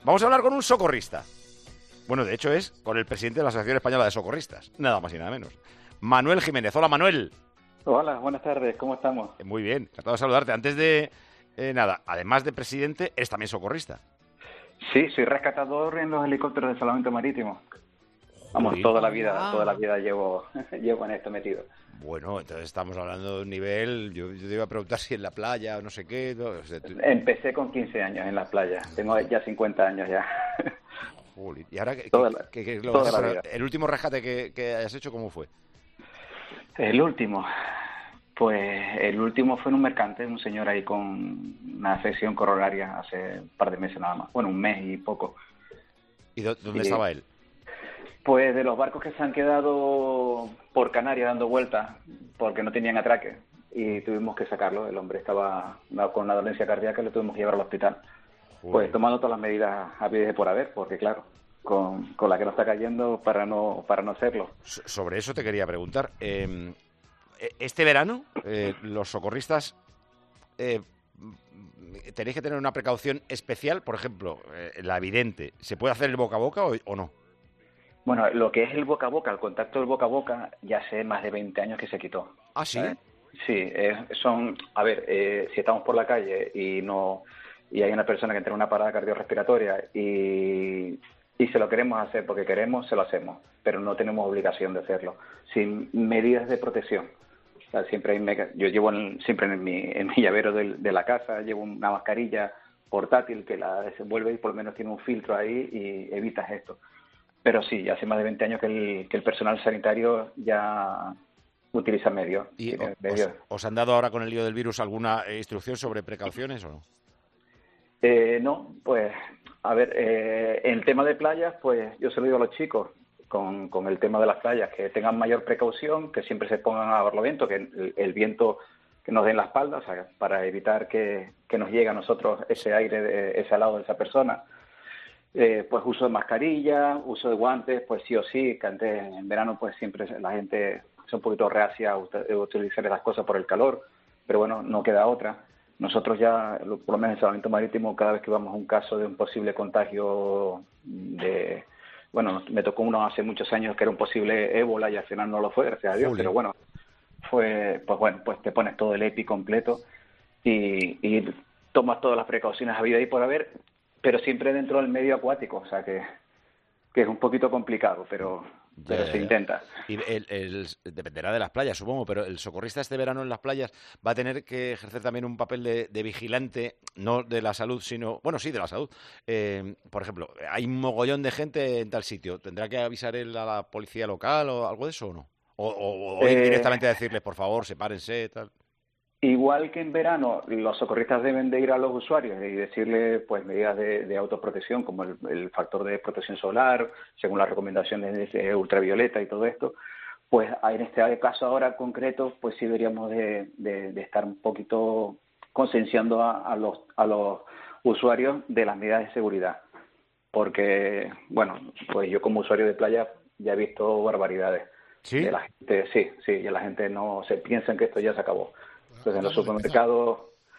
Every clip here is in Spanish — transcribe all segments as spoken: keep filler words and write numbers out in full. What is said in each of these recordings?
Vamos a hablar con un socorrista. Bueno, de hecho es con el presidente de la Asociación Española de Socorristas, nada más y nada menos. Manuel Jiménez. Hola, Manuel. Hola, buenas tardes, ¿cómo estamos? Eh, Muy bien, encantado de saludarte. Antes de eh, nada, además de presidente, eres también socorrista. Sí, soy rescatador en los helicópteros de salvamento marítimo. Vamos, Jolín. toda la vida, Ah. toda la vida llevo, llevo en esto metido. Bueno, entonces estamos hablando de un nivel, yo, yo te iba a preguntar si en la playa o no sé qué. No, o sea, tú- Empecé con quince años en la playa, tengo ya cincuenta años ya. Jolín. ¿Y ahora qué, Toda qué- la- qué- qué es lo que toda haces? la Pero vida. el último rescate que, que hayas hecho, ¿cómo fue? El último, pues el último fue en un mercante, un señor ahí con una afección coronaria hace un par de meses nada más, bueno, un mes y poco. ¿Y dó- dónde Y, estaba él? Pues de los barcos que se han quedado por Canarias dando vueltas porque no tenían atraque y tuvimos que sacarlo. El hombre estaba con una dolencia cardíaca y lo tuvimos que llevar al hospital. Joder. Pues tomando todas las medidas habidas y por haber, porque claro, con, con la que nos está cayendo para no para no hacerlo. So- sobre eso te quería preguntar. Eh, este verano, eh, los socorristas eh, tenéis que tener una precaución especial. Por ejemplo, eh, la evidente, ¿se puede hacer el boca a boca o, o no? Bueno, lo que es el boca a boca, el contacto del boca a boca, ya hace más de veinte años que se quitó. ¿Ah, sí? ¿Sabes? Sí, eh, son, a ver, eh, si estamos por la calle y no y hay una persona que entra en una parada cardiorrespiratoria y, y se lo queremos hacer porque queremos, se lo hacemos, pero no tenemos obligación de hacerlo, sin medidas de protección. O sea, siempre hay meca- yo llevo en- siempre en mi, en mi llavero del- de la casa, llevo una mascarilla portátil que la desenvuelve y por lo menos tiene un filtro ahí y evitas esto. Pero sí, hace más de veinte años que el, que el personal sanitario ya utiliza medios. ¿Y Tiene o- medios. os, os han dado ahora con el lío del virus alguna eh, instrucción sobre precauciones o no? Eh, no, pues, a ver, eh, en el tema de playas, pues yo se lo digo a los chicos, con, con el tema de las playas, que tengan mayor precaución, que siempre se pongan a barlovento, que el, el viento que nos dé en la espalda, o sea, para evitar que, que nos llegue a nosotros ese aire, de, ese alado de esa persona. Eh, pues uso de mascarilla, uso de guantes, pues sí o sí, que antes en verano pues siempre la gente es un poquito reacia a ut- a utilizar esas cosas por el calor, pero bueno, no queda otra. Nosotros ya, lo- por lo menos en Salvamento Marítimo, cada vez que vamos a un caso de un posible contagio de... Bueno, me tocó uno hace muchos años que era un posible ébola y al final no lo fue, gracias a Dios, Jolín. pero bueno, fue, pues bueno, pues te pones todo el EPI completo y, y tomas todas las precauciones habidas y por haber, pero siempre dentro del medio acuático, o sea que, que es un poquito complicado, pero, Ya, pero ya, se ya. intenta. Y el, el- dependerá de las playas, supongo, pero el socorrista este verano en las playas va a tener que ejercer también un papel de, de vigilante, no de la salud, sino, bueno, sí, de la salud. Eh, por ejemplo, hay un mogollón de gente en tal sitio, ¿tendrá que avisar él a la policía local o algo de eso o no? O, o- o ir Eh, directamente a decirles, por favor, sepárense, tal. Igual que en verano, los socorristas deben de ir a los usuarios y decirle pues medidas de, de autoprotección, como el, el factor de protección solar, según las recomendaciones de ultravioleta y todo esto. Pues en este caso ahora concreto, pues sí deberíamos de, de, de estar un poquito concienciando a, a, los, a los usuarios de las medidas de seguridad. Porque, bueno, pues yo como usuario de playa ya he visto barbaridades. ¿Sí? De la gente, sí, sí, y la gente no se piensa que esto ya se acabó. Entonces en los Acabamos de empezar. supermercados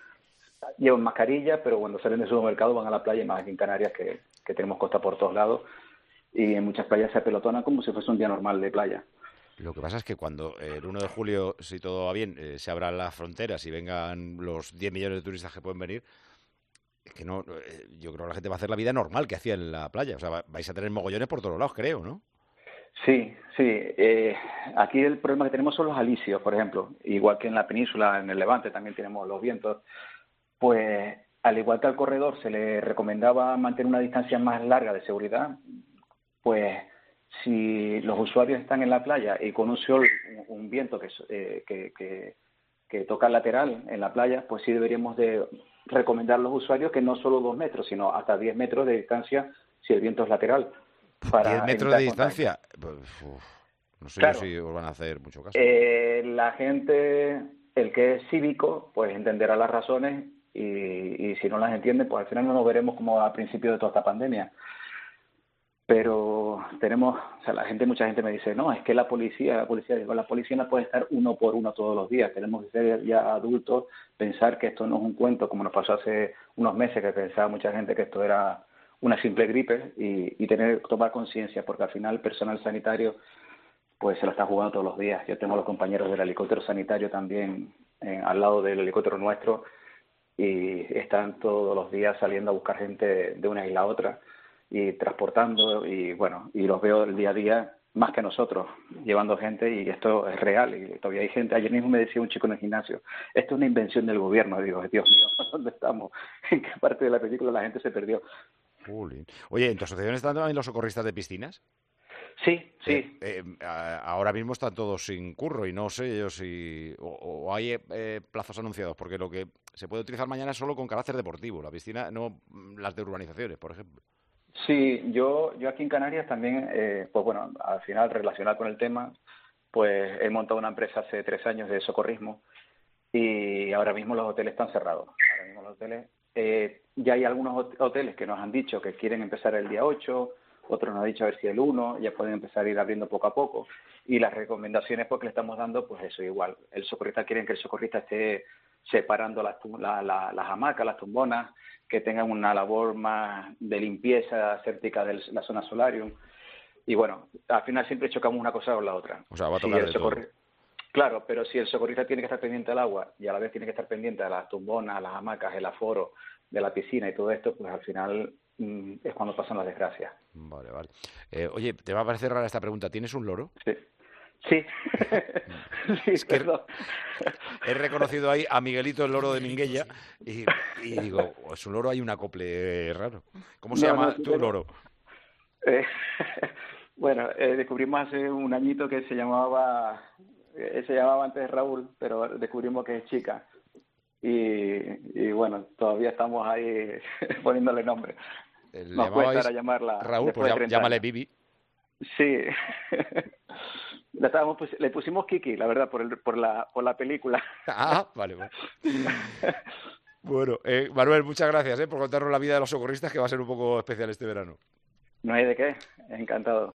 llevan mascarilla, pero cuando salen del supermercado van a la playa, más aquí en Canarias que, que tenemos costa por todos lados, y en muchas playas se apelotonan como si fuese un día normal de playa. Lo que pasa es que cuando eh, el uno de julio, si todo va bien, eh, se abran las fronteras y vengan los diez millones de turistas que pueden venir, es que no, eh, yo creo que la gente va a hacer la vida normal que hacía en la playa. O sea, va- vais a tener mogollones por todos lados, creo, ¿no? Sí, sí. Eh, aquí el problema que tenemos son los alisios, por ejemplo. Igual que en la península, en el Levante también tenemos los vientos. Pues al igual que al corredor se le recomendaba mantener una distancia más larga de seguridad, pues si los usuarios están en la playa y con un sol, un, un viento que, eh, que, que, que toca lateral en la playa, pues sí deberíamos de recomendar a los usuarios que no solo dos metros, sino hasta diez metros de distancia si el viento es lateral. Para diez metros evitar de contacto. distancia. Pues, uf, no sé Claro. yo si os van a hacer mucho caso. Eh, la gente, el que es cívico, pues entenderá las razones y, y si no las entiende, pues al final no nos veremos como al principio de toda esta pandemia. Pero tenemos, o sea, la gente, mucha gente me dice, no, es que la policía, la policía, digo, la policía no puede estar uno por uno todos los días. Tenemos que ser ya adultos, pensar que esto no es un cuento, como nos pasó hace unos meses, que pensaba mucha gente que esto era una simple gripe y, y tener tomar conciencia, porque al final el personal sanitario pues se lo está jugando todos los días. Yo tengo a los compañeros del helicóptero sanitario también eh, al lado del helicóptero nuestro y están todos los días saliendo a buscar gente de una isla a otra y transportando y bueno, y los veo el día a día más que nosotros, llevando gente y esto es real y todavía hay gente. Ayer mismo me decía un chico en el gimnasio, esto es una invención del gobierno. Digo, Dios mío, ¿dónde estamos? ¿En qué parte de la película la gente se perdió? Jolín. Oye, ¿en tu asociación están también los socorristas de piscinas? Sí, sí. Eh, eh, ahora mismo están todos sin curro y no sé yo si... O, o hay eh, plazos anunciados, porque lo que se puede utilizar mañana es solo con carácter deportivo, la piscina, no las de urbanizaciones, por ejemplo. Sí, yo, yo aquí en Canarias también, eh, pues bueno, al final relacionado con el tema, pues he montado una empresa hace tres años de socorrismo y ahora mismo los hoteles están cerrados. Ahora mismo los hoteles, eh, ya hay algunos hoteles que nos han dicho que quieren empezar el día ocho, otros nos han dicho a ver si el uno, ya pueden empezar a ir abriendo poco a poco. Y las recomendaciones pues, que le estamos dando, pues eso igual. El socorrista, quieren que el socorrista esté separando las, la, la, las hamacas, las tumbonas, que tengan una labor más de limpieza cerca de la zona solarium. Y bueno, al final siempre chocamos una cosa con la otra. O sea, va a si tocar el de socorri... todo. Claro, pero si el socorrista tiene que estar pendiente del agua y a la vez tiene que estar pendiente de las tumbonas, las hamacas, el aforo de la piscina y todo esto, pues al final mmm, es cuando pasan las desgracias. Vale, vale. Eh, oye, te va a parecer rara esta pregunta. ¿Tienes un loro? Sí. Sí. sí, es que perdón. He reconocido ahí a Miguelito, el loro de Minguella, y, y digo, es un loro, hay un acople raro. ¿Cómo se no, llama no, tu pero... loro? Eh, bueno, eh, descubrimos hace un añito que se llamaba, eh, se llamaba antes Raúl, pero descubrimos que es chica. Y, y bueno, todavía estamos ahí poniéndole nombre. ¿Le Nos cuesta ahora llamabais llamarla. Raúl? Pues llá- llámale Bibi. Sí. Le, estábamos, le pusimos Kiki, la verdad, por, el, por, la, por la película. Ah, vale, vale. Bueno, eh, Manuel, muchas gracias eh, por contarnos la vida de los socorristas, que va a ser un poco especial este verano. No hay de qué, encantado.